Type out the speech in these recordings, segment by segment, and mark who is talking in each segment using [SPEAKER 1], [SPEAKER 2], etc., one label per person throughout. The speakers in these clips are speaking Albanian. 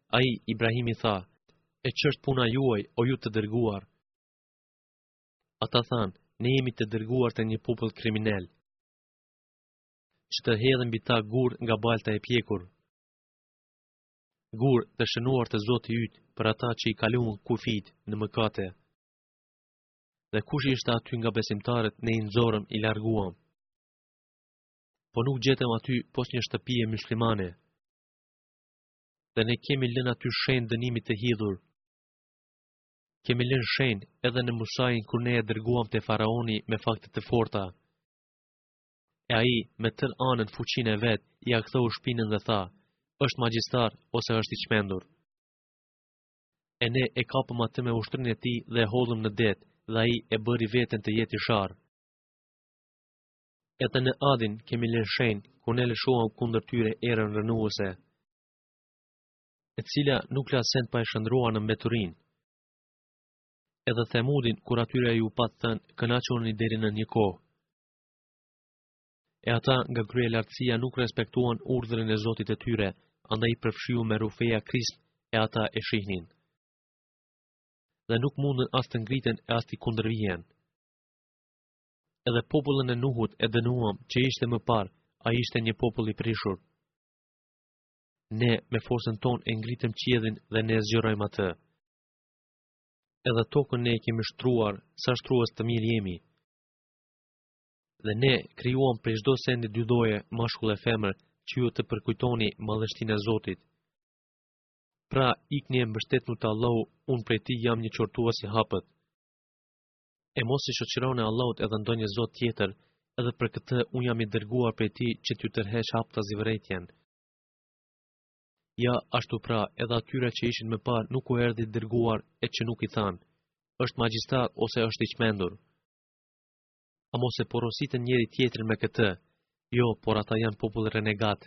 [SPEAKER 1] Ai, Ibrahimi tha, e ç'është puna juaj, o ju të dërguar? Ata thanë, ne jemi të dërguar të një popull kriminal, që të hedhin mbi ta gur nga balta e pjekur. Gur të shënuar të Zoti yt për ata që i kaluan kufit në mëkate. Dhe kush ishte aty nga besimtarët ne i nxorëm i larguam. Po nuk gjetëm aty pos një shtëpie muslimane. Dhe ne kemi lënë aty shenjë dënimit të hidhur. Kemi lënë shenjë edhe në Musajin kur ne e dërguam te faraoni me fakte të forta. E ai, me tërë anën fuqinë e vet, i aktheu shpinën dhe tha, është magjistar ose është i çmendur. E ne e kapëm atë me ushtrinë e tij dhe e hodhëm në det, dhe ai e bëri veten të jetë i sharr. Edhe në Adin kemi lënë shenjë kur ne lëshuam kundër tyre erën rënuese, e cila nuk lasen pa e shndruar në mbeturinë. Edhe Themudin kur atyre ju pat thënë, kënaquni deri në një kohë. E ata nga kryelartësia nuk respektuan urdhrin e Zotit e tyre, andaj i përfshiu me rufeja krisp e ata e shihnin. Dhe nuk mundën as të ngriten e as të kundërvihen. Edhe popullin e Nuhut e dënuam që ishte më parë, ai ishte një popull i prishur. Ne me forcën tonë e ngritëm qiellin dhe ne zgjerojmë atë. Edhe tokën ne e kemi shtruar, sa shtrues të mirë jemi. Dhe ne krijuam prej çdo sendi dy lloje, mashkull e femër, që ju të përkujtoni madhështinë e Zotit. Pra, ikni e mbështetnu të Allahu, unë prej tij jam një qortues i hapët. E mos i shoqëroni Allahut edhe ndonjë zot tjetër, edhe për këtë unë jam i dërguar prej tij që t'ju tërheq haptas i vërejtjen. Ja, ashtu pra, edhe atyre që ishin më parë nuk u erdhi dërguar e që nuk i thanë, është magjistar ose është i çmendur. A mos e porositën njëri tjetrin me këtë? Jo, por ata janë popull renegat.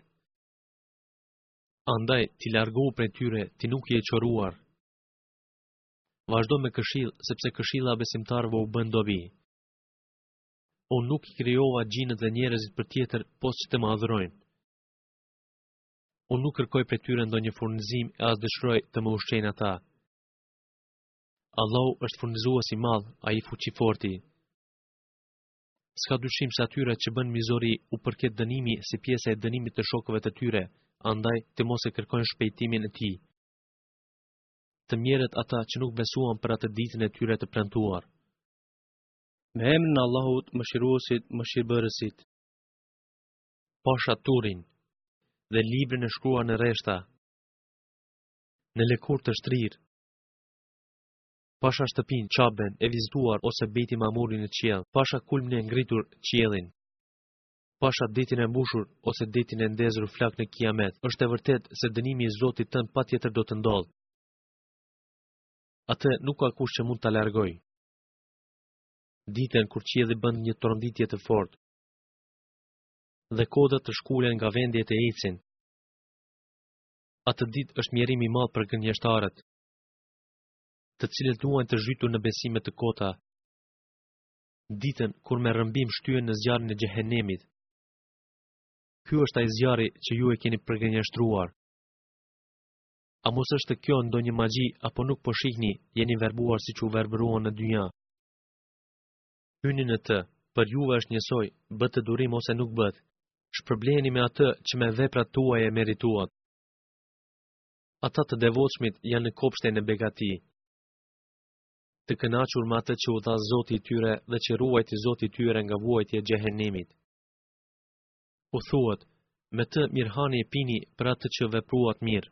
[SPEAKER 1] Andaj, ti largohu prej tyre, ti nuk je qoruar. Vazhdo me këshill, sepse këshilla besimtarëve u bën dobi. Unë nuk i krijova gjinët dhe njerëzit për tjetër, pos që të më adhurojnë. Unë nuk kërkoj prej tyre ndonjë furnizim e as dëshiroj të më ushqejnë ata. Allahu është furnizues i madh, ai fuqiforti. S'ka dyshim se atyre që bën mizori u përket dënimi si pjesë e dënimit të shokëve të tyre, andaj të mos e kërkojnë shpejtimin e tij. Të mjerët ata që nuk besuan për atë ditën e tyre të premtuar.
[SPEAKER 2] Me emrin e Allahut, mëshiruesit, mëshirbërësit.
[SPEAKER 1] Pasha Turin dhe librin e shkruar në rreshta, në lëkur të shtrirë. Pasha shtëpin, qaben, e vizituar ose bejti mamurin në qiell, pasha kulmin e ngritur qiellin. Pasha detin e mbushur ose detin e ndezur flak në kiamet, është e vërtet se dënimi i Zotit tënd patjetër do të ndodhë. Atë nuk ka kush që mund ta largojë. Ditën kur qielli bën një tronditje të fortë dhe kodat të shkulen nga vendjet e ecin. Atë ditë është mjerim i madh për gënjeshtarët, të cilët duan të zhytur në besime të kota. Ditën kur me rrëmbim shtyhen në zjarrin e xhehenemit. Ky është ai zjarri që ju e keni përgënjeshtruar. A mos është kjo ndonjë magji apo nuk po shihni, jeni verbuar siç u verbëruan në dynja. Hyni në të, për juve është njësoj, bët të durim ose nuk bët. Shpërbleheni me atë që me veprat tuaja e merituat. Ata të devotshmit janë në kopshten e begati, të kënaqur me atë që u dha Zoti i tyre dhe që ruajti Zoti i tyre nga vuajtja e xhehenemit. U thuhet, me të mirëhani e pini për atë që vepruat mirë.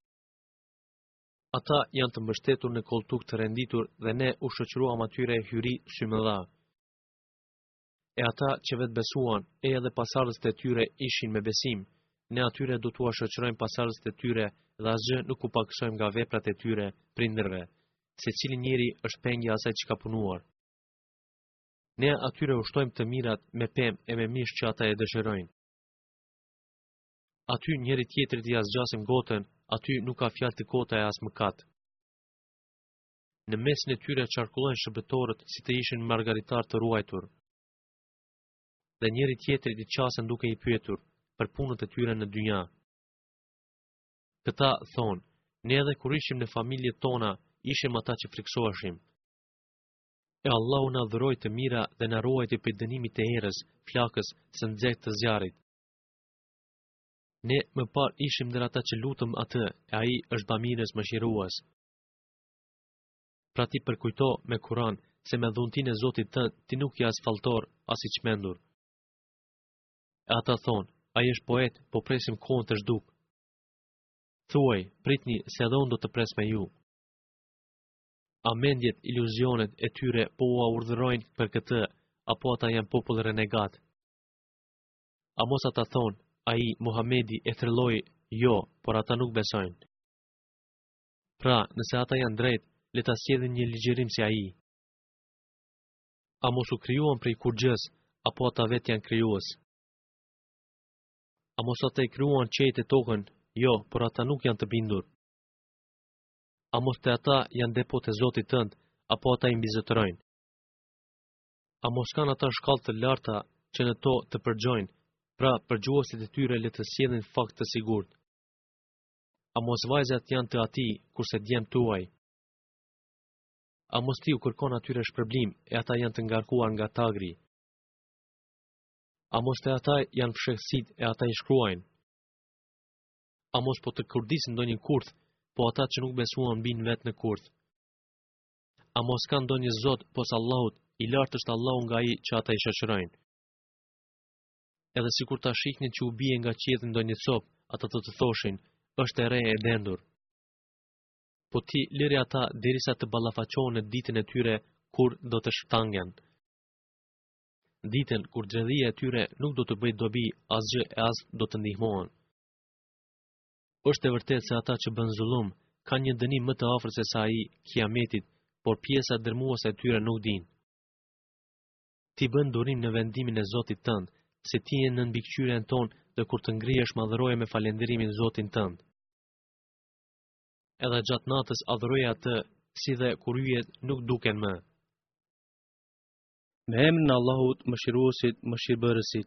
[SPEAKER 1] Ata janë të mbështetur në koltuk të renditur dhe ne u shoqëruam atyre hyri symëdha. E ata që vetë besuan, e edhe pasardhësit e tyre ishin me besim, ne atyre do t'ua shoqërojmë pasardhësit e tyre dhe asgjë nuk u pakësojmë nga veprat e tyre prindërve, secili njeri është pengja asaj që ka punuar. Ne atyre ushtojmë të mirat me pemë e me mish që ata e dëshirojnë. Aty njeri tjetrit i asgjasim gotën, aty nuk ka fjalë të kota e as mëkat. Në mesin e tyre qarkullojnë shëbëtorët si të ishin margaritar të ruajtur. Dhe njeri tjetrit i qasen duke i pyetur për punët e tyre në dynja. Këta thonë, Ne edhe kur ishim në familjet tona, ishim ata që friksoheshim. E Allahu na dhuroi të mira dhe na ruajti prej dënimit të errës, flakës, së nxehtë të zjarrit. Ne më parë ishim ndër ata që lutëm atë, e ai është bamirës mëshirues. Pra ti përkujto me Kur'an se me dhuntin e Zotit tënd ti nuk je as falltor, as i çmendur. E ata thonë, ai është poet, po presim kohën të zhduk. Thuaj, pritni se edhe unë do të pres me ju. A mendjet, iluzionet e tyre po ua urdhërojnë për këtë, apo ata janë popull renegat? A mos ata thonë, ai, Muhamedi, e thërloi, jo, por ata nuk besojnë. Pra, nëse ata janë drejt, le ta sjellin një ligjërim si ai. A mos u krijuan prej kurgjës, apo ata vetë janë krijues? A mos ata i krijuan qiejt e tokën? Jo, por ata nuk janë të bindur. A mos te ata janë depot e Zotit tënd, apo ata i mbizotërojnë? A mos kanë ata shkallë të larta që në to të përgjojnë, pra përgjuesit e tyre le të sjellin fakt të sigurt? A mos vajzat janë të ati, kurse djemt tuaj? A mos ti u kërkon atyre shpërblim, e ata janë të ngarkuar nga tagri? A mos te ata janë fshehësit, e ata i shkruajnë? A mos po të kurdisin ndonjë kurth, po ata që nuk besuan bin vetë në kurth? A mos kanë ndonjë zot pos Allahut, i lartë është Allahu nga ai që ata i shoqërojnë? Edhe sikur ta shihnin që u bie nga qielli ndonjë copë, ata do të thoshin, është e re e dendur. Po ti lëri ata derisa të ballafaqohen në ditën e tyre kur do të shtangen. Ditën kur xhellia e tyre nuk do të bëjë dobi asgjë e as do të ndihmohen. Është e vërtetë se ata që bën zullum kanë një dënim më të afërt se sa ai kiametit, por pjesa dërmuese e tyre nuk din. Ti bën durim në vendimin e Zotit tënd, se ti je në mbikëqyrjen tonë dhe kur të ngrihesh madhëroje me falenderimin Zotin tënd. Edhe gjatë natës adhuroje atë, si dhe kur yjet nuk duken më.
[SPEAKER 2] Me emrin e Allahut, Mëshiruesit, Mëshirbërësit.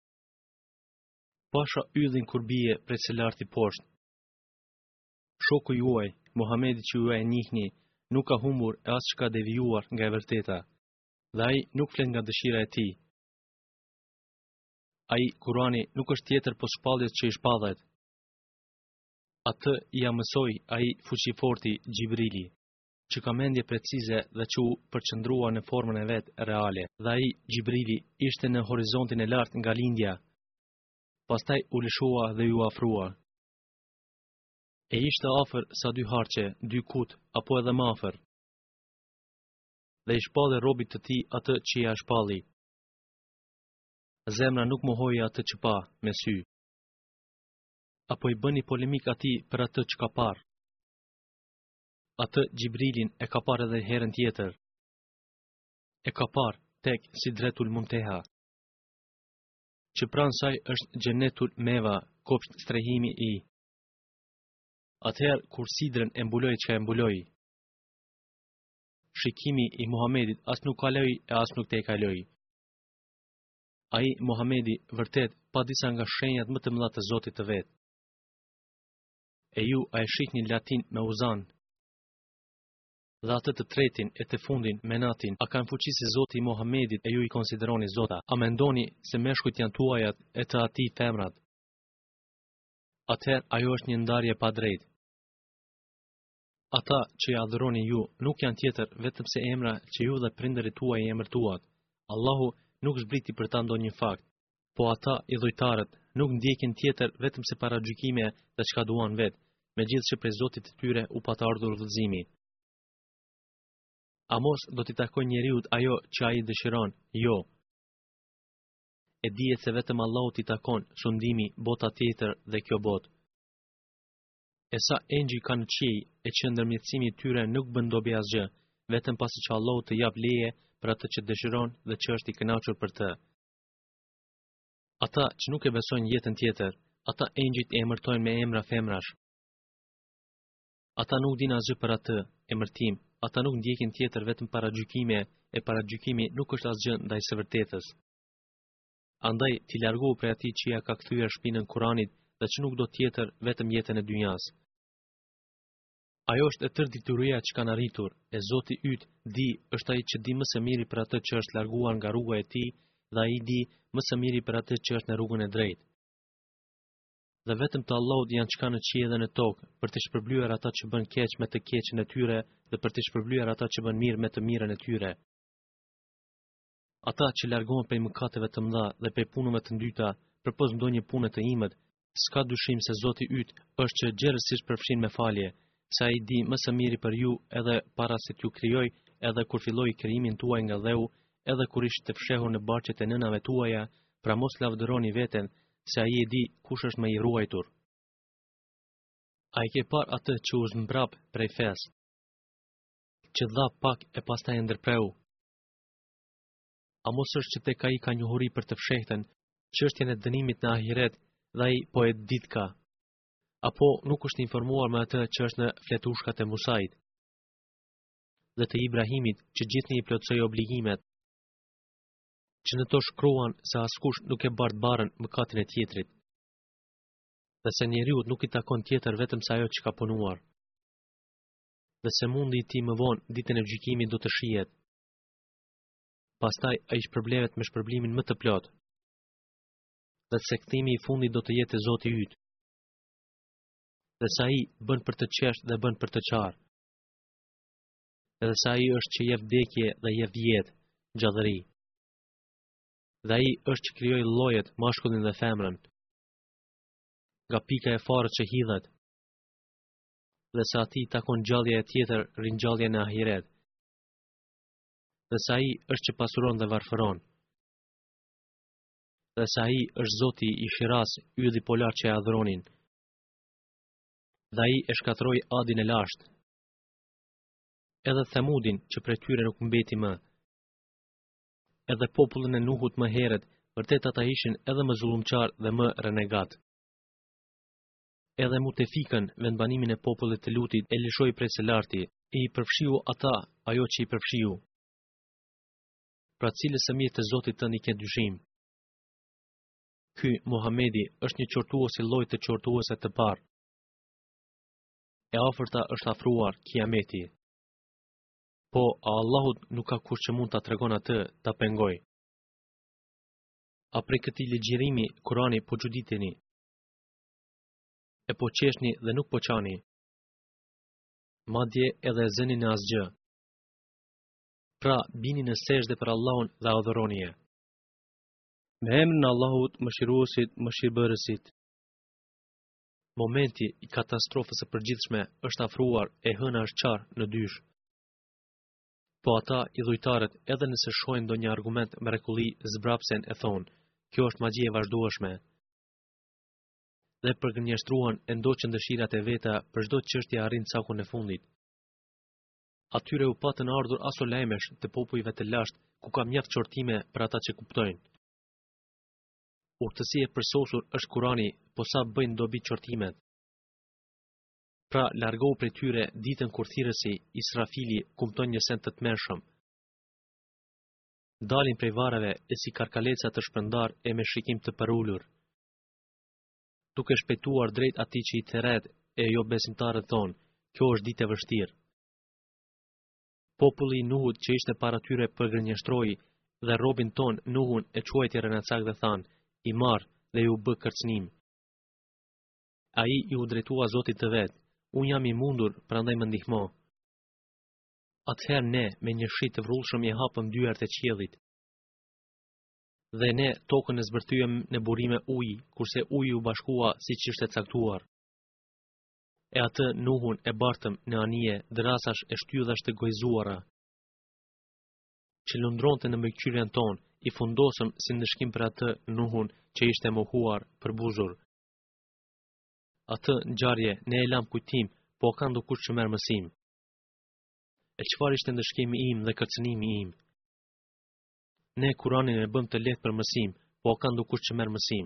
[SPEAKER 1] Pasha yllin kur bie prej së larti poshtë. Shoku juaj, Muhamedi që ju e njihni, nuk ka humbur e as çka devijuar nga e vërteta, dhe ai nuk flet nga dëshira e tij. Ai, Kurani, nuk është tjetër po shpalljes që i shpallet. Atë ja mësoi ai fuqiforti Gjibrili, që ka mendje precize dhe që u përqëndrua në formën e vet reale, dhe ai, Gjibrili, ishte në horizontin e lartë nga lindja. Pastaj u lëshua dhe ju afrua. E ishte afër sa 2 harqe, 2 kut, apo edhe më afër. Dhe i shpalli robit të tij atë që ja shpalli. Zemra nuk mohoi atë që pa, me sy. Apo i bëni polemik atij për atë që ka parë. Atë Gjibrilin e ka parë edhe herën tjetër. E ka parë tek Sidretul Munteha, që pranë saj është Xhenetul Meva, kopsht strehimi i. Atëherë kur sidrën e mbuloi çka e mbuloi, shikimi i Muhamedit as nuk kaloi e as nuk te kaloi. Ai, Muhamedi, vërtet, pa disa nga shenjat më të mëdha të Zotit të vet. E ju a e shihni Latin me Uzan, dhe atë të tretin e të fundin me Natin, a kanë fuqi se Zoti i Muhamedit e ju i konsideroni Zota? A mendoni se meshkujt janë tuajat e të atij femrat? Atëherë ajo është një ndarje pa drejtë. Ata që i adhuroni ju nuk janë tjetër vetëm se emra që ju dhe prindërit tuaj i emërtuat. Allahu nuk zbriti për ta ndonjë fakt, po ata idhujtarët nuk ndjekin tjetër vetëm se paragjykime dhe çka duan vet, megjithëse prej Zotit të tyre u pa të ardhur udhëzimi. A mos do t'i takoj njeriut ajo që ai dëshiron? Jo. E dihet se vetëm Allahut i takon sundimi, bota tjetër dhe kjo botë. E sa engjëj kanë qiej e që ndërmjetësimi i tyre nuk bën dobi asgjë, vetëm pasi që Allahu të jap leje për atë që dëshiron dhe që është i kënaqur për të. Ata që nuk e besojnë jetën tjetër, ata engjëjt e emërtojnë me emra femrash. Ata nuk din asgjë për atë emërtim, ata nuk ndjekin tjetër vetëm paragjykime, e paragjykimi nuk është asgjë ndaj së vërtetës. Andaj ti largohu prej atij që ja ka kthyer shpinën Kuranit dhe që nuk do tjetër vetëm jetën e dynjas. Ajo është e tërë detyria që kanë arritur, e Zoti yt di, është ai që di më së miri për atë që është larguar nga rruga e tij, dhe ai di më së miri për atë që është në rrugën e drejtë. Dhe vetëm të Allahut janë çka në qiell dhe në tokë, për të shpërblyer ata që bën keq me të keqen e tyre dhe për të shpërblyer ata që bën mirë me të mirën e tyre. Ata që largohen prej mëkateve të mëdha dhe prej punëve të ndyta, përpos ndonjë pune të imët, s'ka dyshim se Zoti yt është që gjerësisht përfshin me falje, se ai di më së miri për ju edhe para se t'ju krijoj, edhe kur filloi krijimin tuaj nga dheu, edhe kur ishit të fshehur në barqet e nënave tuaja, pra mos lavdëroni veten, se ai e di kush është më i ruajtur. A i ke par atë që u zmbrap prej fes, që dha pak e pastaj e ndërpreu? A mos është që tek ai ka njohuri për të fshehtën, çështjen e dënimit në ahiret, dhe ai po e ditka? Apo nuk është informuar me atë që është në fletushkat e Musait dhe të Ibrahimit, që gjithnjë i plotsoi obligimet, që në to shkruan se askush nuk e bart barën mëkatin e tjetrit, dhe se njeriut nuk i takon tjetër vetëm sa ajo që ka punuar, dhe se mundi i tij më vonë ditën e gjykimit do të shihet. Pastaj ai shpërblehet me shpërblimin më të plot, dhe se kthimi i fundit do të jetë e Zoti yt, dhe sa ai bën për të qesh dhe bën për të qarë, edhe sa ai është që jep vdekje dhe jep jetë, gjallëri. Dhe ai është që krijoi llojet, mashkullin dhe femrën, nga pika e farët që hidhet, dhe sa atij takon gjallja e tjetër, ringjallja në ahiret, dhe sa ai është që pasuron dhe varfëron, dhe sa ai është Zoti i Shiras, ylli polar që e adhuronin, dhe ai e shkatroi Adin e lashtë, edhe Themudin që prej tyre nuk mbeti më, edhe popullin e Nuhut më herët, vërtet ata ishin edhe më zullumqar dhe më renegat. Edhe Mutefikën, vendbanimin e popullit të Lutit, e lëshoi prej së larti, e i përfshiu ata ajo që i përfshiu. Pra cilës së mirë të Zotit tënd i ke dyshim? Ky Muhamedi është një qortues i llojit të qortuesve të parë. E afërta është afruar Kiameti. Po, a Allahut nuk ka kush që mund ta tregon atë, ta pengoj? A prej këtij ligjërimi, Kurani, po çuditeni? E po qeshni dhe nuk po qani? Madje edhe e zëni në asgjë. Pra, bini në sejdë për Allahun dhe adhuronije.
[SPEAKER 2] Me emrin e Allahut, Mëshiruesit, Mëshirbërësit.
[SPEAKER 1] Momenti i katastrofës së përgjithshme është afruar, e hëna është qarë në dysh. Po ata, idhujtarët, edhe nëse shohin ndonjë argument mrekulli, zbrapsen e thonë, kjo është magji e vazhdueshme. Dhe përgënjeshtruan e ndoqën dëshirat e veta për çdo çështje arrin cakun e fundit. Atyre u patën ardhur aso lajmesh të popujve të lashtë, ku ka mjaft qortime për ata që kuptojnë. Urtësi e përsosur është Kurani, po sa bëjnë dobi qortimet. Pra, largohu prej tyre ditën kur thirrësi, Israfili, kumton një send të tmerrshëm. Dalin prej varreve e si karkaleca të shpërndar e me shikim të përulur, duke shpejtuar drejt atij që i theret e jo besimtarët thonë, kjo është ditë e vështirë. Populli i Nuhut që ishte para tyre përgënjeshtroi dhe robin ton Nuhun e quajti rënacak dhe thanë, i marr dhe ju bë kërcënim. Ai i u drejtua Zotit të vet, unë jam i mundur, prandaj më ndihmo. Atëherë ne me një shi të vrullshëm i hapëm dyert e qiellit. Dhe ne tokën e zbërthyem në burime uji, kurse uji u bashkua siç ishte caktuar. E atë Nuhun e bartëm në anije drasash e shtyllash të gojzuara, që lundronte në mbikëqyrjen ton, i fundosëm si ndëshkim për atë Nuhun që ishte mohuar për buzur. Atë ngjarje ne e lam kujtim, po ka ndokush që merr mësim. E çfarë ishte ndëshkimi im dhe kërcënimi im? Ne Kuranin e bëm të lehtë për mësim, po ka ndokush që merr mësim.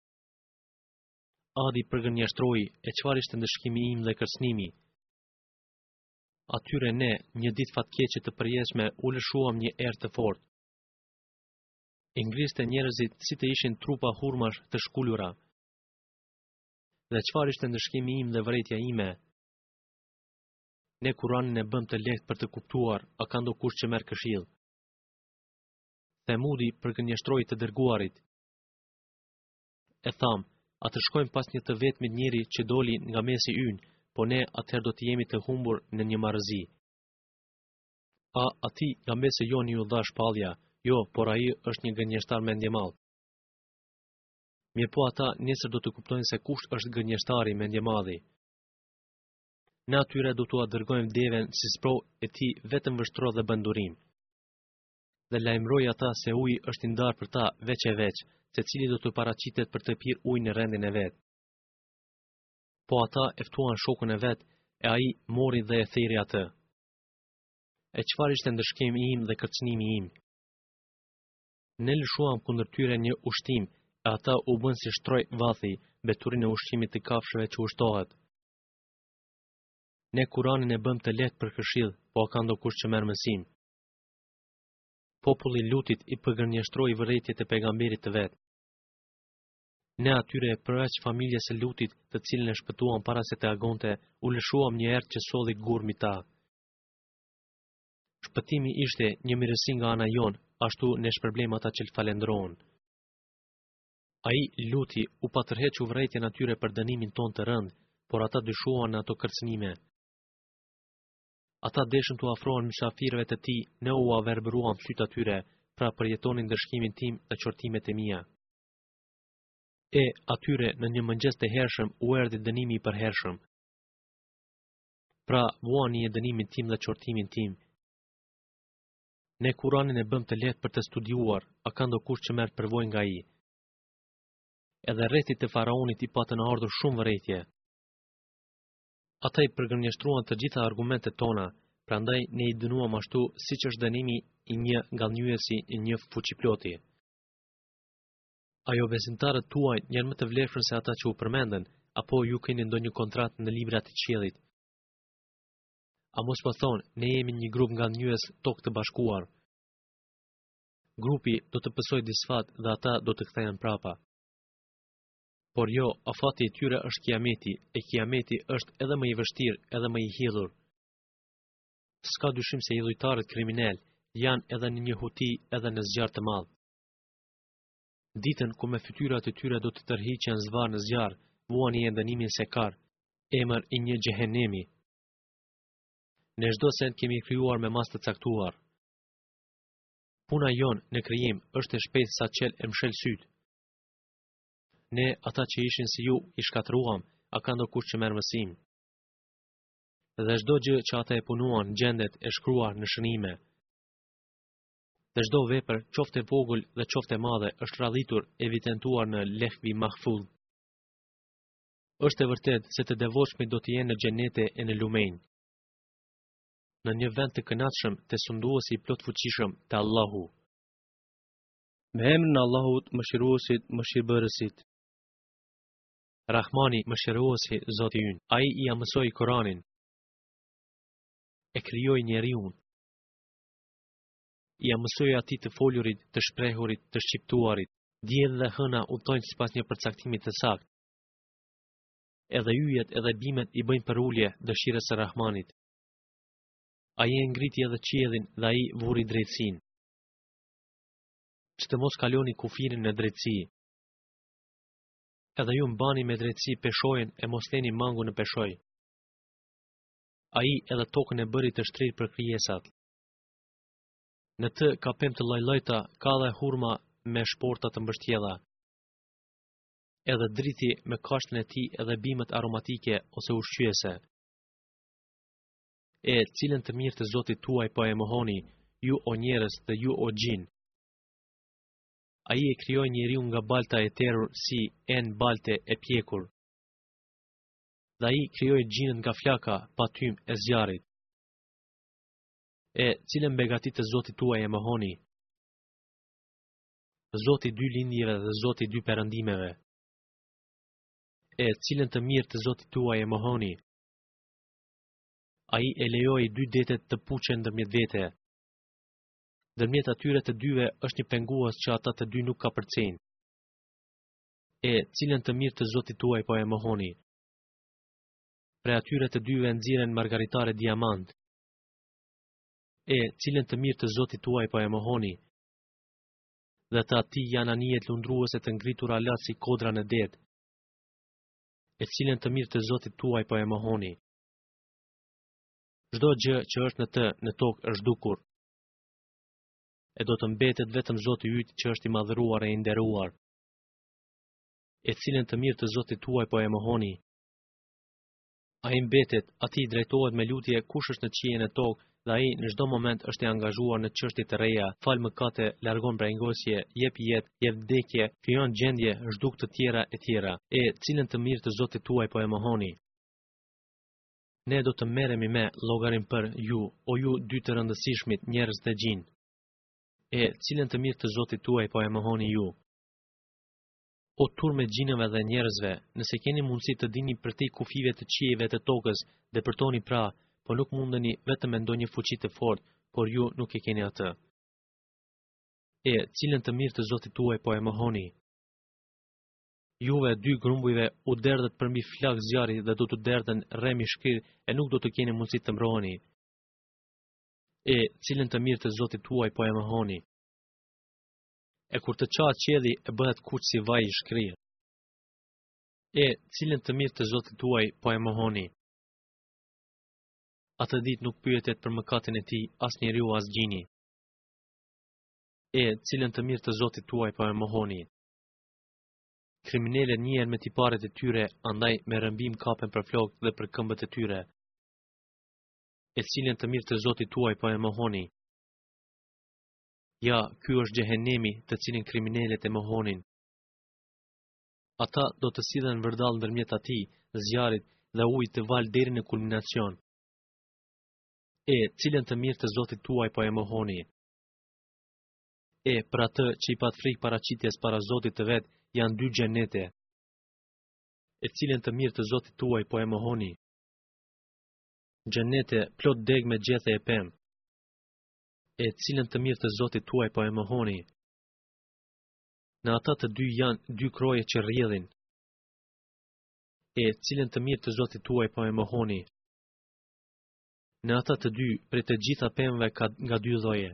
[SPEAKER 1] Adi përgënjeshtroi, e çfarë ishte ndëshkimi im dhe kërcënimi? Atyre ne, një ditë fatkeqe të përjetshme, u lëshuam një erë të fortë. I ngriste njerëzit si të ishin trupa hurmash të shkullura. Dhe çfarë ishte ndëshkimi im dhe vërejtja ime? Ne Kuranin e bëm të lehtë për të kuptuar, a ka ndokush që merr këshill? Themudi përgënjeshtroi të dërguarit. E tham, a të shkojmë pas një të vetmit njeri që doli nga mesi ynë, po ne atëherë do të jemi të humbur në një marrëzi. A ati nga mesi joni ju dha shpallja? Jo, por ai është një gënjeshtar mendjemadh. Mirë po ata nesër do të kuptojnë se kush është gënjeshtari mendjemadhi. Ne atyre do t'ua dërgojmë deven si sprovë e tij vetëm vështro dhe bën durim. Dhe lajmëroi ata se uji është i ndarë për ta veç e veç, secili do të paraqitet për të pirë ujë në rendin e vet. Po ata e ftuan shokun e vet, e ai mori dhe e theri atë. E çfarë ishte ndëshkimi im dhe kërcënimi im? Ne lëshuam kundër tyre një ushtim, e ata u bën si shtroj vathi, beturin e ushqimit të kafshëve që ushtohet. Ne Kuranin e bëm të lehtë për këshill, po ka ndokush që merr mësim. Populli Lutit i përgënjeshtroi vërejtjet e pejgamberit të vet. Ne atyre përveç familjes së Lutit, të cilën e shpëtuam para se të agonte, u lëshuam një erë që solli gur mbi ta. Shpëtimi ishte një mirësi nga ana jon, ashtu ne shpërblem ata që falendrohen. Ai Luti u patërhequ vërejtjen atyre për dënimin ton të rënd, por ata dyshuan në ato kërcënime. Ata deshën të afrohen mysafirëve të tij, ne u averbëruam syt atyre, pra përjetonin dëshkimin tim dhe qortimet e mia. E atyre në një mëngjes të hershëm u erdhi dënimi i përhershëm. Pra vuani e dënimin tim dhe qortimin tim. Ne Kuranin e bëm të lehtë për të studiuar, a ka ndokush që merr përvojë nga ai? Edhe rrethit të faraonit i patën ardhur shumë vërejtje. Ata i përgënjeshtruan të gjitha argumentet tona, prandaj ne i dënuam ashtu siç është dënimi i një ngallnyesi i një fuqiploti. Ajo besimtarët tuaj janë më të vlefshëm se ata që u përmendën, apo ju keni ndonjë kontratë në librat e qiellit? A mos po thonë, ne jemi një grup ngallnyes tokë të bashkuar. Grupi do të pësojë disfat dhe ata do të kthehen prapa. Por jo, afati i tyre është kiameti, e kiameti është edhe më i vështirë, edhe më i hidhur. S'ka dyshim se hidhujtarët kriminal janë edhe në një huti edhe në zjarr të madh. Ditën ku me fytyrat e tyre do të tërhiqen zvarr në zjarr, vuani e dënimin Sekar, emër i një xhehenemi. Ne çdo send kemi krijuar me mas të caktuar. Puna jon në krijim është e shpejtë sa qel e mshel syt. Ne, ata që ishin si ju, i shkatruam, a ka ndokush që merr mësim. Dhe çdo gjë që ata e punuan gjendet e shkruar në shënime. Dhe çdo vepër, qoftë e vogël dhe qoftë e madhe, është radhitur, evidentuar në Lehvi Mahfudh. Është e vërtet se të devotshmit do të jenë në xhenete e në lumenj. Në një vend të kënaqshëm, te sunduesi i plot fuqishëm, te Allahu.
[SPEAKER 2] Me emrin e Allahut, mëshiruesit, mëshirbërësit.
[SPEAKER 1] Rahmani, mëshiruesi, Zoti ynë. Ai I mësoi Kur'anin. E krijoi njeriun. I mësoi atij të folurit, të shprehurit, të shqiptuarit. Diell dhe hëna udhtojnë sipas një përcaktimi të saktë. Edhe yjet edhe bimet I bëjnë për ulje dëshirës së Rahmanit. Ai e ngriti edhe qiellin dhe ai vuri drejtësinë. Që të mos kaloni kufirin në drejtësi. Edhe ju mbani me drejtësi peshojën e mos leni mangu në peshoj. Ai edhe tokën e bëri të shtrirë për krijesat. Në të ka pemë të lloj-llojta, ka dhe hurma me shporta të mbështjella. Edhe driti me kashtën e tij edhe bimët aromatike ose ushqyese. E cilën të mirë të Zotit tuaj po e mohoni, ju o njerëz dhe ju o gjin. Ai e krijoi njeriu nga balta e terur si en balte e pjekur. Dhe ai krijoi gjinën nga flaka pa tym e zjarrit. E cilën begati të Zotit tuaj e mohoni. Zoti dy lindjeve dhe Zoti dy perëndimeve. E cilën të mirë të Zotit tuaj e mohoni. Ai e lejoi dy detet të puqen ndërmjet vete. Ndërmjet atyre të dyve është një pengues që ata të dy nuk ka përcejnë. E cilën të mirë të Zotit tuaj po e mohoni. Prej atyre të dyve nxirren margaritare diamant. Cilën të mirë të Zotit tuaj po e mohoni, dhe të ati janë anijet lundruese të ngritura lart si kodra në det. Cilën të mirë të Zotit tuaj po e mohoni. Çdo gjë që është në të, në tokë është dukur. Do të mbetet vetëm Zoti yt që është i madhëruar e i nderuar. Cilën të mirë të Zotit tuaj po e mohoni. Ai mbetet, atij drejtohet me lutje kush është në qiell e në tokë, dhe ai në çdo moment është i angazhuar në çështje të reja, fal mëkate, largon brengosje, jep jetë, jep vdekje, krijon gjendje, zhduk të tjera e tjera. Cilën të mirë të Zotit tuaj po e mohoni. Ne do të merremi me llogarin për ju, o ju dy të rëndësishmit, njerëz dhe gjinë. Cilën të mirë të Zotit tuaj po e mohoni ju. O turme gjinëve dhe njerëzve, nëse keni mundësi të dini për te kufive të qiejve të tokës, dhe përtoni pra, po nuk mundeni vetëm me ndonjë fuqi të fortë, por ju nuk e keni atë. Cilën të mirë të Zotit tuaj po e mohoni. Juve dy grumbujve u derdhët përmbi flak zjarri dhe do të derdhen rremi shkrir e nuk do të keni mundësi të mbroheni. Cilën të mirë të Zotit tuaj po e mohoni. Kur të qahet qielli e bëhet kuq si vaj i shkrir. Cilën të mirë të Zotit tuaj po e mohoni. Atë ditë nuk pyetet për mëkatin e tij as njeriu as gjini. Cilën të mirë të Zotit tuaj po e mohoni. Kriminalët njihen me tiparet e tyre, andaj me rëmbim kapen për flokë dhe për këmbët e tyre. Cilën të mirë të Zotit tuaj po e mohoni. Ja, ky është xhehenemi të cilin kriminalët e mohonin. Ata do të sillen vërdall ndërmjet atij, zjarrit dhe ujit të val deri në kulminacion. Cilën të mirë të Zotit tuaj po e mohoni. Për atë që i pat frikë paraqitjes para Zotit të vet, janë dy xhenete. Cilën të mirë të Zotit tuaj po e mohoni. Xhenete plot deg me gjethe e pemë. Cilën të mirë të Zotit tuaj po e mohoni. Në ata të dy janë dy kroje që rrjedhin. Cilën të mirë të Zotit tuaj po e mohoni. Në ata të dy, prej të gjitha pemëve ka nga dy lloje.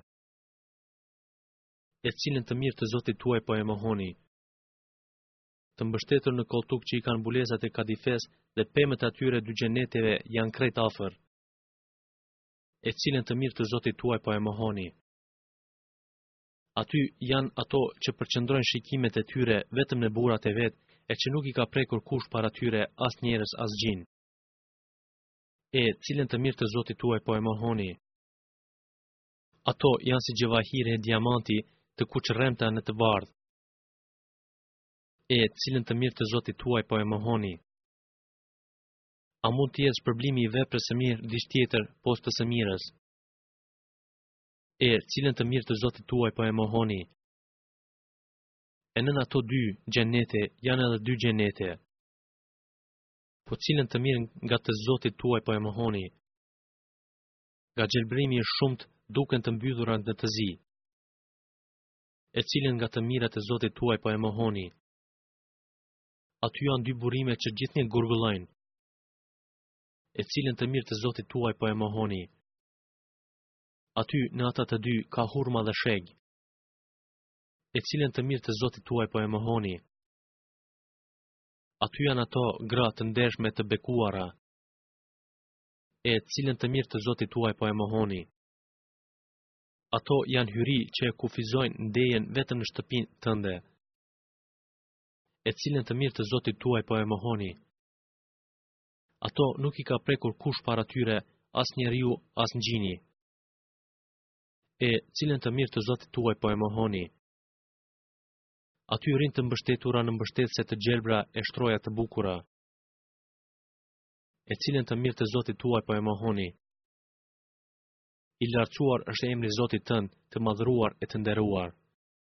[SPEAKER 1] Cilën të mirë të Zotit tuaj po e mohoni. Të mbështetur në koltuk që i kanë mbulesat e kadifes dhe pemët atyre dy xheneteve janë krejt afër. Cilën të mirë të Zotit tuaj po e mohoni. Aty janë ato që përqendrojnë shikimet e tyre vetëm në burrat e vet, që nuk i ka prekur kush para tyre, as njerëz as gjin. Cilën të mirë të Zotit tuaj po e mohoni. Ato janë si gjevahire e diamanti të kuqërremta në të bardhë. Cilën të mirë të Zotit tuaj po e mohoni. A mund të jetë shpërblimi i veprës së mirë diç tjetër poshtë të së mirës? Cilën të mirë të Zotit tuaj po e mohoni. Nën ato dy xhenete janë edhe dy xhenete. Po cilën të mirë nga të Zotit tuaj po e mohoni. Nga gjelbrimi i shumt duken të mbyllura në të zi. Cilën nga të mirat e Zotit tuaj po e mohoni. Aty janë dy burime që gjithnjë gurgullojnë. Cilën të mirë të Zotit tuaj po e mohoni. Aty në ata të dy ka hurma dhe sheg. Cilën të mirë të Zotit tuaj po e mohoni. Aty janë ato gra të ndershme të bekuara. Cilën të mirë të Zotit tuaj po e mohoni. Ato janë hyri që e kufizojnë ndejen vetëm në shtëpinë tënde. Cilën të mirë të Zotit tuaj po e mohoni. Ato nuk i ka prekur kush para tyre, as njeriu, as ngjini. Cilën të mirë të Zotit tuaj po e mohoni. Aty rinë të mbështetura në mbështetëse të gjelbra e shtroja të bukura. Cilën të mirë të Zotit tuaj po e mohoni. I lartësuar është emri Zotit tënd, të madhëruar e të nderuar.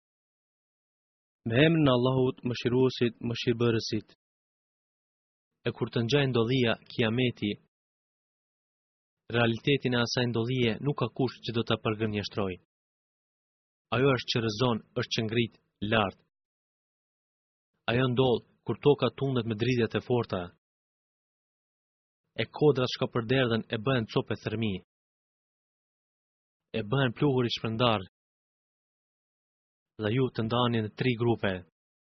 [SPEAKER 2] Me emrin e Allahut, mëshiruesit, mëshirbërësit.
[SPEAKER 1] Kur të ngjajë ndodhia, kiameti, realitetin e asaj ndodhie nuk ka kush që do ta përgënjeshtrojë. Ajo është që rrezon, është që ngrit lart. Ajo ndodh kur toka tundet me dridhjet e forta. e kodrat shka përderdhen e bëhen copë e thërmi. E bëhen pluhur i shpërndar, dhe ju të ndani në 3 grupe.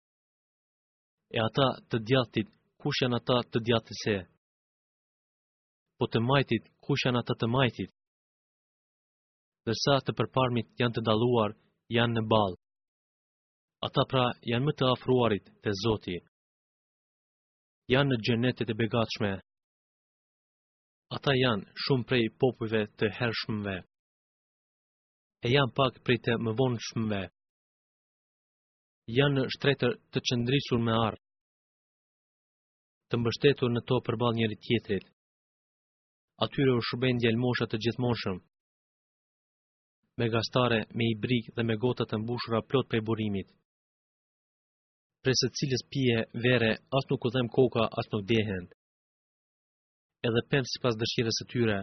[SPEAKER 1] E ata të djathtit, kush janë ata të djathtëse? Po të majtit, kush janë ata të majtit? Dërsa të përparmit janë të dalluar, janë në ball. Ata pra janë më të afruarit te Zoti. Janë në xhenetet e begatshme. Ata janë shumë prej popujve të hershmëve. E janë pak prej të mëvonshmëve. Janë në shtretër të qëndrisur me arë, të mbështetur në to përballë njëri tjetrit. Atyre u shërben djalmosha të gjithmonshëm, me gastare, me ibrik dhe me gota të mbushura plot prej burimit. Prej së cilës pije vere, as nuk u dhem koka, as nuk dehen. Edhe pemë sipas dëshirës së tyre,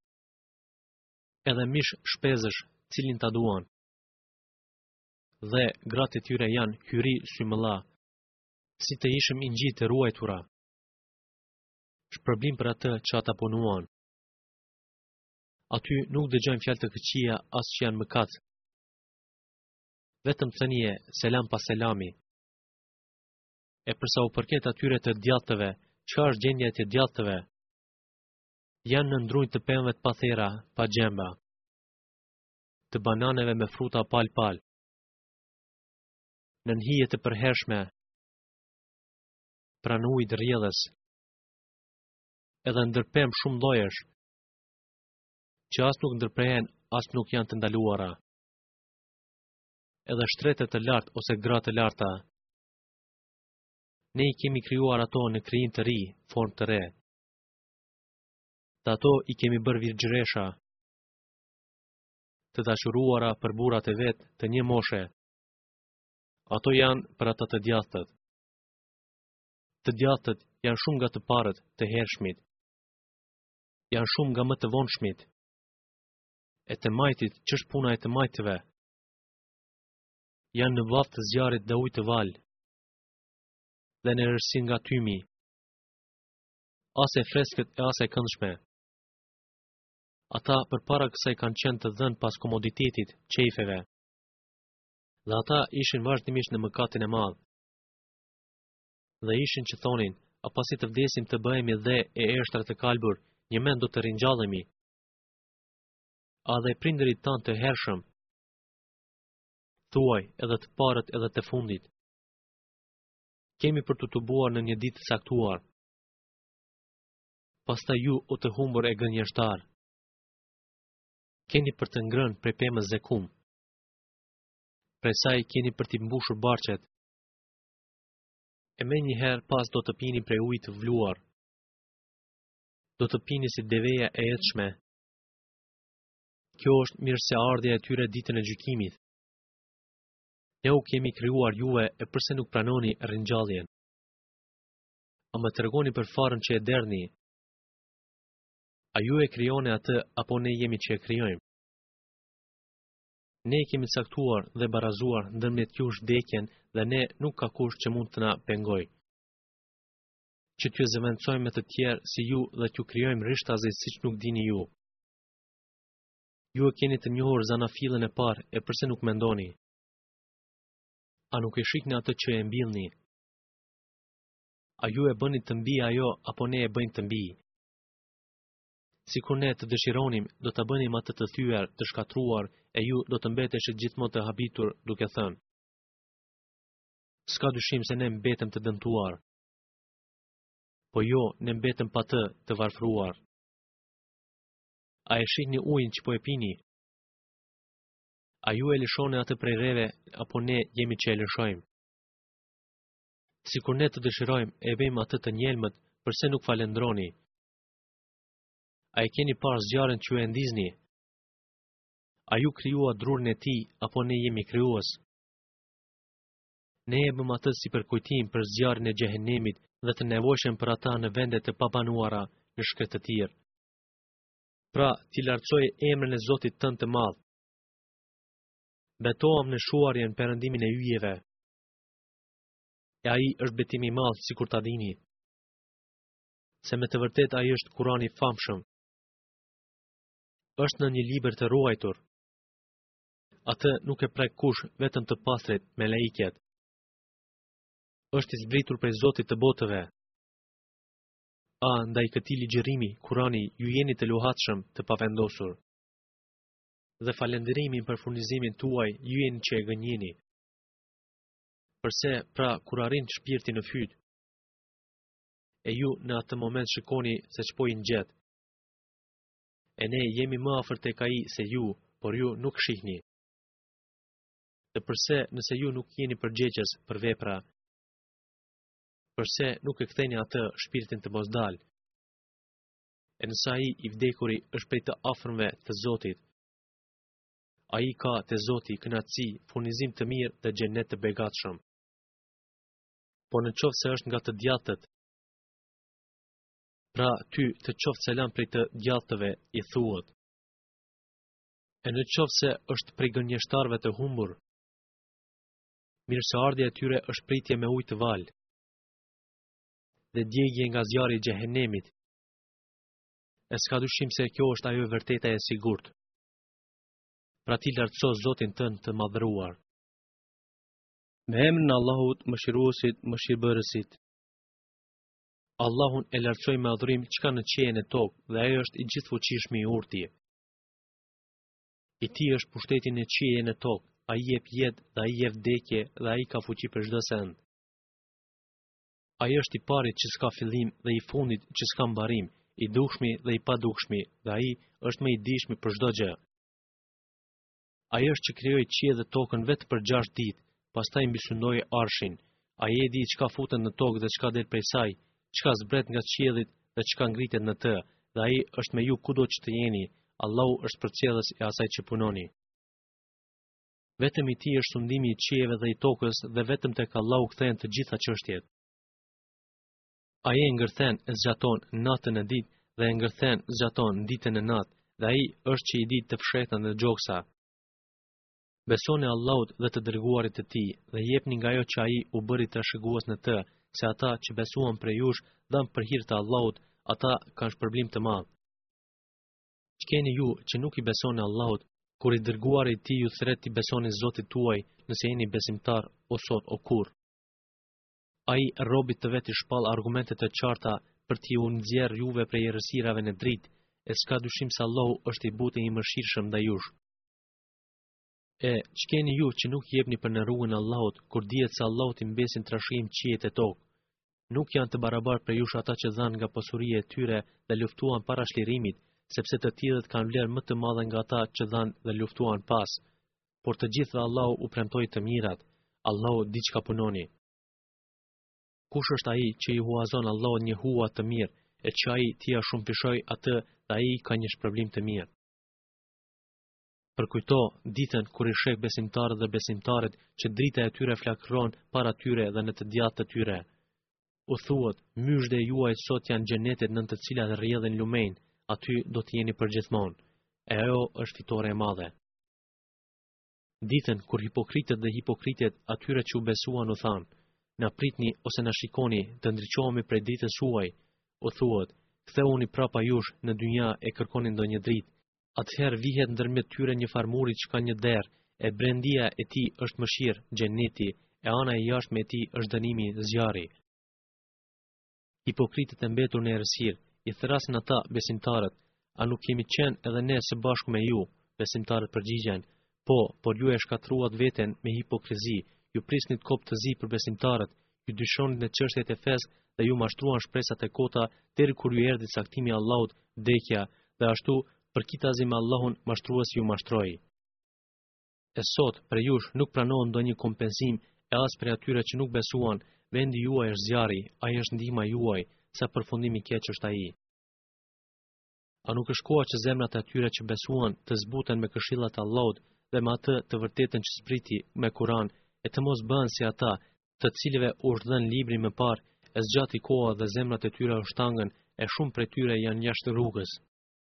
[SPEAKER 1] edhe mish shpezësh, cilin ta duan. Dhe gratë e tyre janë hyri symëlla, si të ishim i ngjit të ruajtura. Shpërblim për atë që ata punuan. Aty nuk dëgjojnë fjalë të këqija as që janë mëkat. Vetëm thënie selam pas selami. E përsa u përket atyre të djathtëve, çka është gjendja e të djathtëve? Janë në ndrujt të pemëve të pathera, pa gjemba, të bananeve me fruta pal-pal, në nhije të përhershme, pranë ujit rrjedhës, edhe ndërpem shumë llojesh, që as nuk ndërprehen, as nuk janë të ndaluara. Edhe shtretet të lartë ose gra të larta. Ne i kemi krijuar ato në krijim të ri, formë të re. Dhe ato i kemi bërë virgjëresha, të dashuruara për burrat e vet të një moshe. Ato janë për ata të djathtët. Të djathtët janë shumë nga të parët të hershmit. Janë shumë nga më të vonshmit. E të majtit, ç'është puna e të majtëve? Janë në vaftë të zjarit dhe ujë të val, dhe në errësin nga tymi, as e freskët e as e këndshme. Ata përpara kësaj kanë qenë të dhënë pas komoditetit, qejfeve. Dhe ata ishin vazhdimisht në mëkatin e madh. Dhe ishin që thonin, a pasi të vdesim të bëhemi dhe e ershtra të kalbur, një mend do të ringjallemi. A dhe prindërit tanë të hershëm, thuaj edhe të parët edhe të fundit. Kemi për të tubuar në një ditë të saktuar. Pastaj ju o të humbur e gënjeshtar. Keni për të ngrënë prej pemës zekum. Prej saj keni për t'i mbushur barqet. E me njëherë pas do të pini prej ujit të vluar. Do të pini si deveja e etshme. Kjo është mirë se ardhja e tyre ditën e gjykimit. Ne u kemi krijuar juve e përse nuk pranoni ringjalljen. A më tregoni për farën që e derni? A ju e krijoni atë apo ne jemi që e krijojmë? Ne kemi caktuar dhe barazuar ndërmjet jush vdekjen dhe ne nuk ka kush që mund të na pengoj. Që t'ju zëvendësojmë me të tjerë si ju dhe t'ju krijojmë rishtazi siç nuk dini ju. Ju e keni të njohur zanafillën e parë e përse nuk mendoni? A nuk e shihni atë që e mbillni? A ju e bëni të mbi ajo apo ne e bëjmë të mbi? Sikur ne të dëshironim, do të bënim atë të thyer, të shkatruar, e ju do të mbeteshit gjithmonë të habitur, duke thënë: s'ka dyshim se ne mbetëm të dëmtuar. Po jo, ne mbetëm pa të varfruar. A e shihni ujin që po e pini? A ju e lëshoni atë prej rreve, apo ne jemi që e lëshojmë? Sikur ne të dëshirojmë, e bëjmë atë të njelmët, përse nuk falendroni? A e keni parë zjarrin që e ndizni? A ju krijua drurin e tij, apo ne jemi krijues? Ne e bëm atë si për kujtim për zjarrin e xhehenemit dhe të nevojshëm për ata në vende të pabanuara në shkretëtir. Pra, ti lartësoj emrin e Zotit tënd të madh. Betoam në shuarjen perëndimin e yjeve. E ai është betimi i madh sikur ta dini. se me të vërtet ai është Kurani i famshëm. Është në një libër të ruajtur. Atë nuk e prek kush, vetëm të pastrit me laiket. Është i zbritur prej Zotit të botëve. Ndaj këtij ligjërimi, Kurani, ju jeni të lohatshëm, të pavendosur. Dhe falënderimin për furnizimin tuaj, ju jeni që e gënjeni. Përse, pra, kur arrin shpirti në fyt, e ju në atë moment shikoni se ç'po i ngjet. E ne jemi më afër tek ai se ju, por ju nuk shihni. Dhe përse nëse ju nuk jeni përgjegjës për vepra, përse nuk e ktheni atë shpirtin të mosdal? E nëse ai i vdekuri është prej të afërmve të Zotit, ai ka te Zoti kënaqësi, furnizim të mirë dhe xhenet të begatshëm. Po në qoftë se është nga të djathtët, pra ty të qoftë selam prej të djathtëve, i thuhet. E në qoftë se është prej gënjeshtarëve të humbur, mirëseardhja e tyre është pritje me ujë të val, dhe djegje nga zjarri i xhehenemit. E s'ka dyshim se kjo është ajo e vërteta e sigurt. Pra ti lartëso Zotin tënd të madhëruar.
[SPEAKER 2] Me emrin e Allahut, Mëshiruesit, Mëshirbërësit.
[SPEAKER 1] Allahun e lartësoj me adhurim çka në qiejin e tokë, dhe ai është i gjithfuqishëm i urti. I tij është pushteti në qiejin e tokë, ai jep jetë dhe ai jep vdekje dhe ai ka fuqi për çdo send. Ai është i pari që s'ka fillim dhe i fundit që s'ka mbarim, i dukshmi dhe i padukshmi, dhe ai është më i dijshmi për çdo gjë. Ai është që krijoi qiellin dhe tokën vetëm për 6 ditë, pastaj mbysynoi arshin. Ai e di çka futet në tokë dhe çka del prej saj, çka zbret nga qielli dhe çka ngritet në të, dhe ai është me ju kudo që të jeni. Allahu është përcjellës e asaj që punoni. Vetëm i tij është sundimi i qiejve dhe i tokës, dhe vetëm tek Allahu kthehen të gjitha çështjet. Ai e ngërthen e zgjaton natën e ditë dhe e ngërthen zgjaton ditën e natë, dhe ai është që i di të fshehtën dhe gjoksa. Besoni Allahut dhe të dërguarit të tij, dhe jepni nga ajo që ai u bëri trashëgues në të, se ata që besuan prej jush dhan për hir të Allahut, ata kanë shpërblim të madh. Ç'keni ju që nuk i besoni Allahut, kur i dërguari i tij ju thret të besoni Zotit tuaj, nëse jeni besimtar o sot o kur. Ai robit të vet i shpall argumente të qarta për t'i u nxjerrë juve prej errësirave në dritë, e s'ka dyshim se Allahu është i butë e i mëshirshëm ndaj jush. E ç'keni ju që nuk jepni për në rrugën e Allahut, kur dihet se Allahut i mbesin trashëgim qiejt e tokë? Nuk janë të barabartë për jush ata që dhanë nga pasuria e tyre dhe luftuan para shlirimit, sepse të tillët kanë vlerë më të madhe nga ata që dhanë dhe luftuan pas. Por të gjithë dhe Allahu u premtoi të mirat. Allahu di çka punoni. Kush është ai që i huazon Allahut një hua të mirë, e që ai t'ia shumëfishoj atë dhe ai ka një shpërblim të mirë. Përkujto ditën kur i sheh besimtarët dhe besimtarët që drita e tyre flakëron para tyre dhe në të djathtë të tyre. U thuhet, myshde juaj sot janë xhenetet nën të cilat rrjedhin lumenj, aty do të jeni përgjithmonë. E ajo është fitore e madhe. Ditën kur hipokritët dhe hipokritet atyre që u besuan u thanë, na pritni ose na shikoni, të ndriçohemi prej dritës suaj. U thuhet, ktheuni prapa jush në dynja e kërkoni ndonjë dritë. Atëherë vihet ndërmjet tyre një farmuri që ka një derë, e brendia e tij është mëshirë, xheneti, e ana e jashtme e tij është dënimi, zjarri. Hipokritët e mbetur në errësirë i thrasin ata besimtarët, a nuk kemi qenë edhe ne së bashku me ju? Besimtarët përgjigjen, po, por ju e shkatruat veten me hipokrizi, ju prisnit kop të zi për besimtarët, ju dyshonit në çështjet e fesë dhe ju mashtruan shpresat e kota deri kur ju erdhi caktimi i Allahut, vdekja, dhe ashtu përkitazi me Allahun mashtrues ju mashtroi. E sot për jush nuk pranohet ndonjë kompensim e as për atyre që nuk besuan, vendi juaj është zjarri, ai është ndihma juaj, sa përfundimi i keq është ai. A nuk është koha që zemrat e atyre që besuan të zbuten me këshillat e Allahut dhe me atë të vërtetën që zbriti me Kur'an, e të mos bëhen si ata, të cilëve u është dhënë libri më parë, e zgjati koha dhe zemrat e tyre u shtangën, e shumë prej tyre janë jashtë rrugës.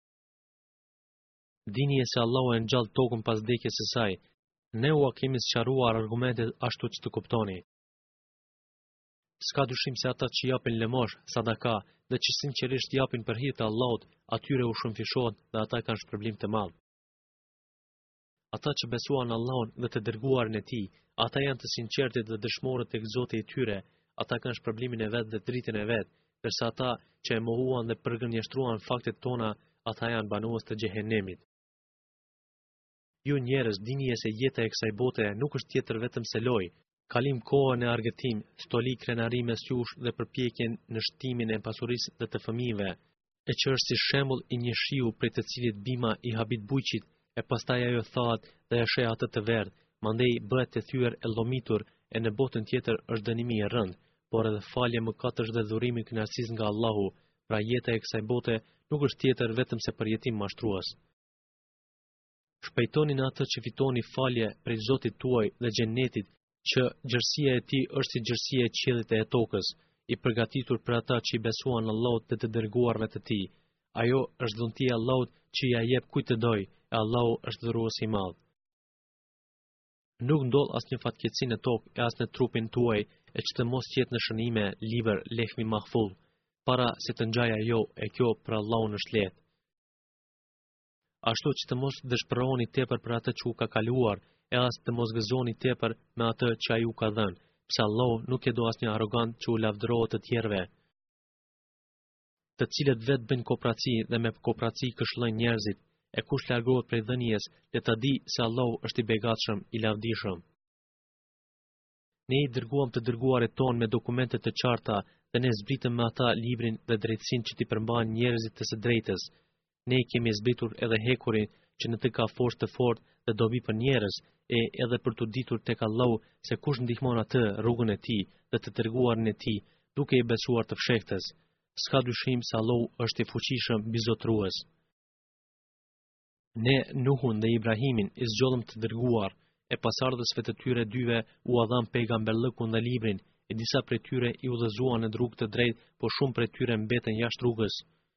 [SPEAKER 1] Dini se Allahu e ngjall tokën pas vdekjes së saj. Ne u kemi sqaruar argumentet ashtu që të kuptoni. S'ka dyshim se ata që japin lëmosh, sadaka, dhe që sinqerisht japin për hir të Allahut, atyre u shumëfishohet dhe ata kanë shpërblim të madh. Ata që besuan Allahun dhe të dërguarin e tij, ata janë të sinqertit dhe dëshmorët tek Zoti i tyre, ata kanë shpërblimin e vet dhe dritën e vet, ndërsa ata që e mohuan dhe përgënjeshtruan faktet tona, ata janë banues të xhehenemit. Ju njerëz, dini se jeta e kësaj bote nuk është tjetër vetëm se lojë, kalim kohë në argëtim, stoli krenari mes jush dhe përpjekjen në shtimin e pasurisë dhe të fëmijëve, e që është si shembull i një shiu prej të cilit bima i habit bujqit, e pastaj ajo thahet dhe e sheh atë të verdh, mandej bëhet të thyer e llomitur, e në botën tjetër është dënimi i rënd, por edhe falje mëkatësh dhe dhurimi kënaqësisë nga Allahu, pra jeta e kësaj bote nuk është tjetër vetëm se përjetim mashtrues. Shpejtoni në atë që fitoni falje prej Zotit tuaj dhe xhenetit, që gjërësia e tij është si gjërësia e qiellit e tokës, i përgatitur për ata që i besuan Allahut dhe të dërguarve të tij. Ajo është dhuntia e Allahut që ja jep kujt të doj, e Allahu është dhuruesi i madh. Nuk ndodh asnjë fatkeqësi në tokë e as në trupin tuaj, e që të mos jetë në shënime, libër, lehmi mahfull, para se të ngjajë ajo, e kjo për Allahun është lehtë. Ashtu që të mos dëshpëroni tepër për atë që u ka kaluar, e as të mos gëzoni tepër me atë që ai u ka dhënë, pse Allahu nuk e do asnjë arrogant që u lavdërohet të tjerëve, të cilët vetë bëjnë kooperaci dhe me kooperaci këshillojnë njerëzit, e kush largohet prej dhënies, le ta di se Allahu është i begatshëm, i lavdishëm. Ne i dërguam të dërguarit ton me dokumente të qarta dhe ne zbritëm me ata librin dhe drejtësinë që t'i përmbajnë njerëzit të së drejtës. Ne i kemi zbritur edhe hekurin që në të ka forcë të fortë dhe dobi për njerëz, e edhe për të ditur tek Allahu se kush ndihmon atë rrugën e tij dhe të dërguarin e tij, duke i besuar të fshehtës. S'ka dyshim se Allahu është i fuqishëm bizotrues. Ne Nuhun dhe Ibrahimin i zgjodhëm të dërguar, e pasardhësve të tyre dyve u dham pejgamberllëkun dhe librin, e disa prej tyre i udhëzuan në rrugë të drejtë, por shumë prej tyre mbeten jashtë rrugës.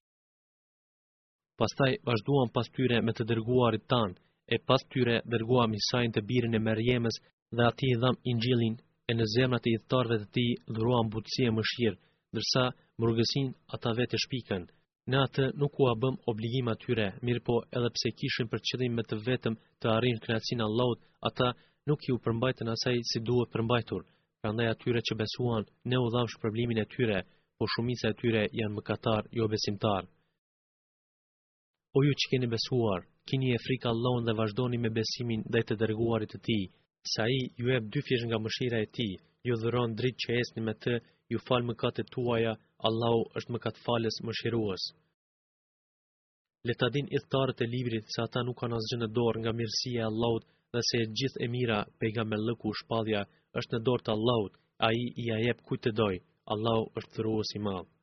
[SPEAKER 1] Pastaj vazhduam pas tyre me të dërguarit tan, e pas tyre dërguam Isain të birin e Merjemës dhe atij i dham Injilin, e në zemrat e udhëtarëve të tij dhuruam butësi e mëshirë, ndërsa murgësin ata vetë shpikën. Në atë nuk u bëm obligim atyre, mirë po edhe pse kishin për qëllim me të vetëm të arrijnë kënaqësinë e Allahut, ata nuk i u përmbajtën asaj si duhet përmbajtur. Prandaj atyre që besuan, ne u dham shpërblimin e tyre, por shumica e tyre janë mëkatar, jo besimtar. O ju që keni besuar, kini e frikë Allahun dhe vazhdoni me besimin ndaj të dërguarit të tij, se ai ju jep dyfish nga mëshira e tij, ju dhuron dritë që esni me të, ju fal mëkatet tuaja, Allahu është mëkatfalës mëshirues. Le ta dinë udhëtarët e librit se ata nuk kanë asgjë në dorë nga mirësia e Allahut dhe se e gjithë e mira, pejgamberllëku, shpallja, është në dorë të Allahut, ai i ja jep kujt të doj. Allahu është dhuruesi i madh.